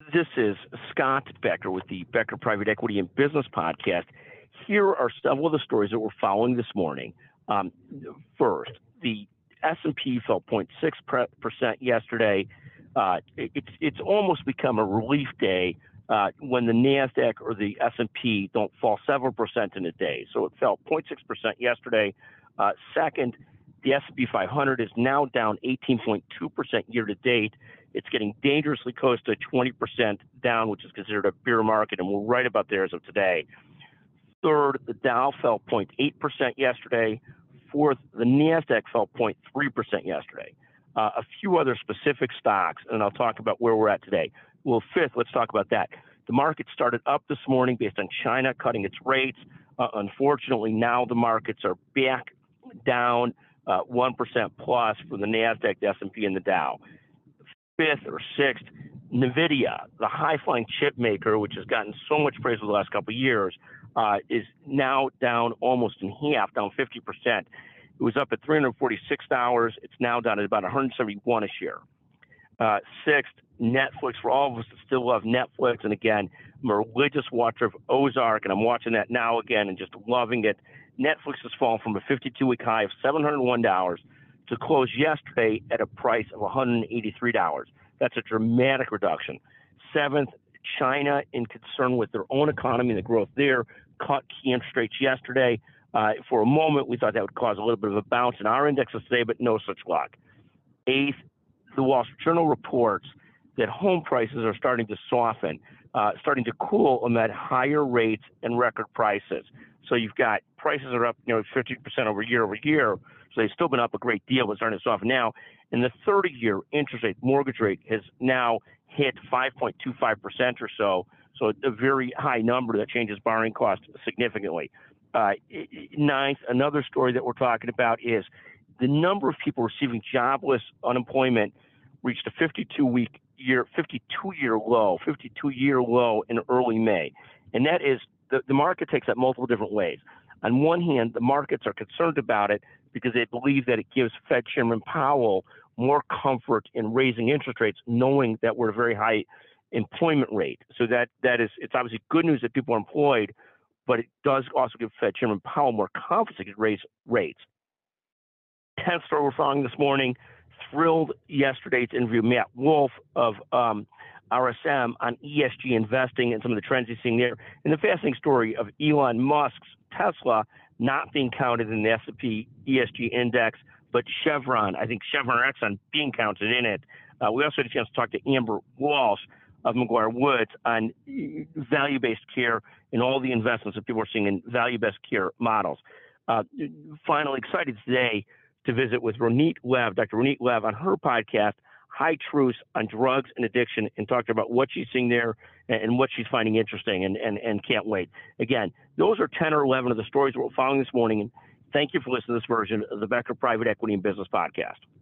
This is Scott Becker with the Becker Private Equity and Business Podcast. Here are several of the stories that we're following this morning. First, the S&P fell 0.6% yesterday. It's almost become a relief day when the NASDAQ or the S&P don't fall 7% in a day. So it fell 0.6% yesterday. Second, the S&P 500 is now down 18.2% year to date. It's getting dangerously close to 20% down, which is considered a bear market, and we're right about there as of today. Third, the Dow fell 0.8% yesterday. Fourth, the NASDAQ fell 0.3% yesterday. A few other specific stocks, and I'll talk about where we're at today. Well, fifth, let's talk about that. The market started up this morning based on China cutting its rates. Unfortunately, now the markets are back down 1% plus for the NASDAQ, the S&P, and the Dow. Fifth or sixth, NVIDIA, the high-flying chip maker, which has gotten so much praise over the last couple of years, is now down almost in half, down 50%. It was up at $346. It's now down at about $171 a share. Sixth, Netflix. For all of us that still love Netflix, and again, I'm a religious watcher of Ozark, and I'm watching that now again and just loving it. Netflix has fallen from a 52-week high of $701 to close yesterday at a price of $183. That's a dramatic reduction. Seventh, China, in concern with their own economy and the growth there, cut key interest rates yesterday. For a moment, we thought that would cause a little bit of a bounce in our indexes today, but no such luck. Eighth, the Wall Street Journal reports that home prices are starting to soften, starting to cool amid higher rates and record prices. So you've got prices are up nearly 50% over year. So they've still been up a great deal, but starting to soften now. And the 30-year interest rate, mortgage rate, has now hit 5.25% or so. So a very high number that changes borrowing costs significantly. Ninth, another story that we're talking about is the number of people receiving jobless unemployment reached a 52-year low in early May. And that is, the market takes that multiple different ways. On one hand, the markets are concerned about it because they believe that it gives Fed Chairman Powell more comfort in raising interest rates, knowing that we're at a very high employment rate. So it's obviously good news that people are employed, but it does also give Fed Chairman Powell more confidence he could raise rates. 10th story we're following this morning, thrilled yesterday to interview Matt Wolf of RSM on ESG investing and some of the trends he's seeing there. And the fascinating story of Elon Musk's Tesla not being counted in the S&P ESG index, but Chevron, I think Chevron or Exxon being counted in it. We also had a chance to talk to Amber Walsh of McGuire Woods on value-based care and all the investments that people are seeing in value-based care models. Finally, excited today to visit with Ronit Lev, Dr. Ronit Lev, on her podcast, High Truths on Drugs and Addiction, and talk about what she's seeing there and what she's finding interesting and can't wait. Again, those are 10 or 11 of the stories we're following this morning. And thank you for listening to this version of the Becker Private Equity and Business Podcast.